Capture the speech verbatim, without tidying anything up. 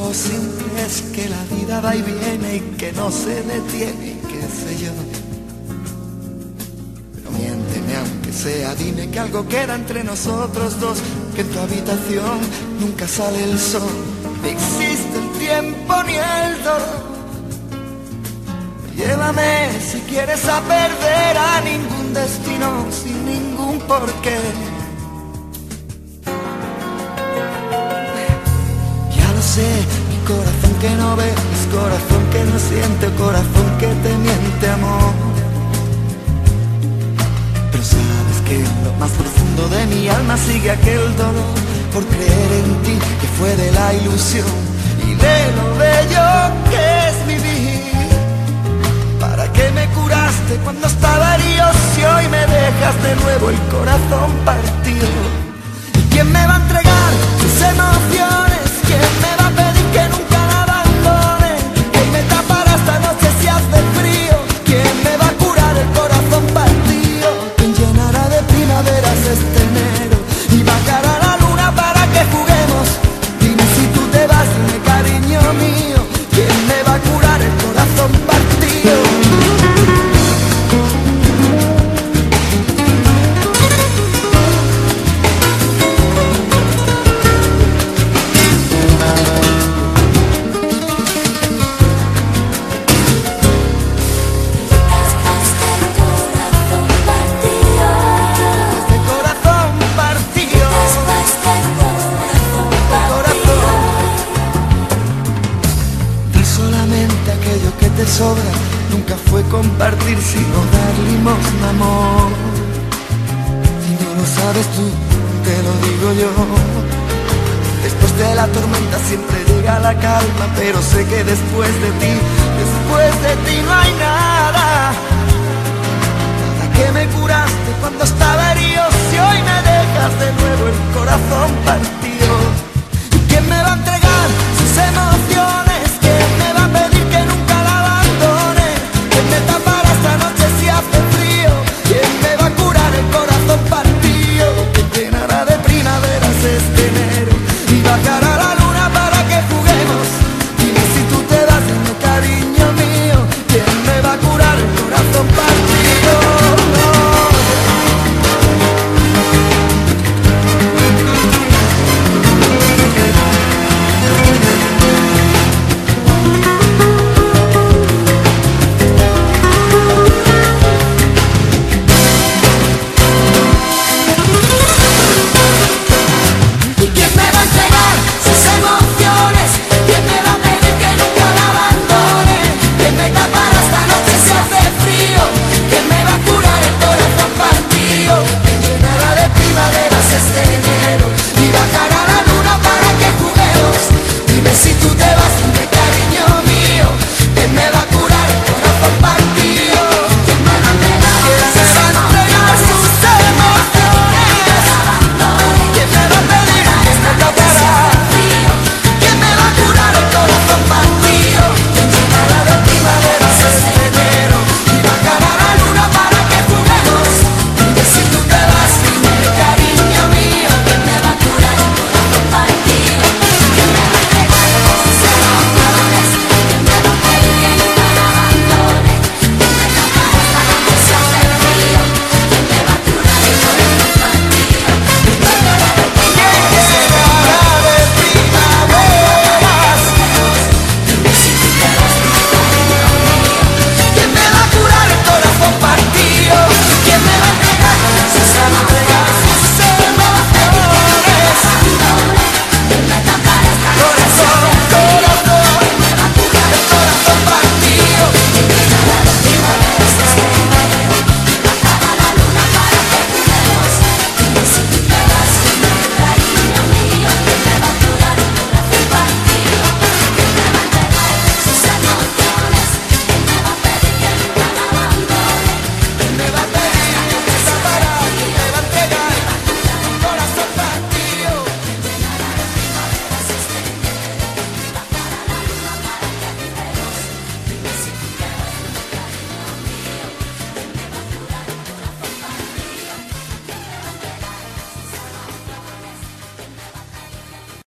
digo siempre es que la vida va y viene y que no se detiene y qué sé yo. Pero miénteme aunque sea, dime que algo queda entre nosotros dos, que en tu habitación nunca sale el sol, ni existe el tiempo ni el dolor. Llévame si quieres a perder a ningún destino sin ningún porqué. Ya lo sé, mi corazón que no ve, es corazón que no siente, corazón que te miente, amor. Pero sabes que en lo más profundo de mi alma sigue aquel dolor por creer en ti, que fue de la ilusión y de lo bello que es vivir. ¿Para qué me curaste cuando estaba herido si hoy me dejas de nuevo el corazón partido? ¿Y quién me va a entregar sus emociones? ¿Quién me va a pedir que nunca la abandone? ¿Quién me tapará esta noche si hace frío? ¿Quién me va a curar el corazón partido? ¿Quién llenará de primaveras este enero y bajará la luna para que juguemos? Dime si tú te vas, dime cariño mío, ¿quién me va a curar el corazón partido? Sobra, nunca fue compartir sino dar limosna, amor. Si no lo sabes tú, te lo digo yo. Después de la tormenta siempre llega la calma, pero sé que después de ti, después de ti no hay nada. Nada que me curaste cuando estaba herido, si hoy me dejas de nuevo el corazón partido.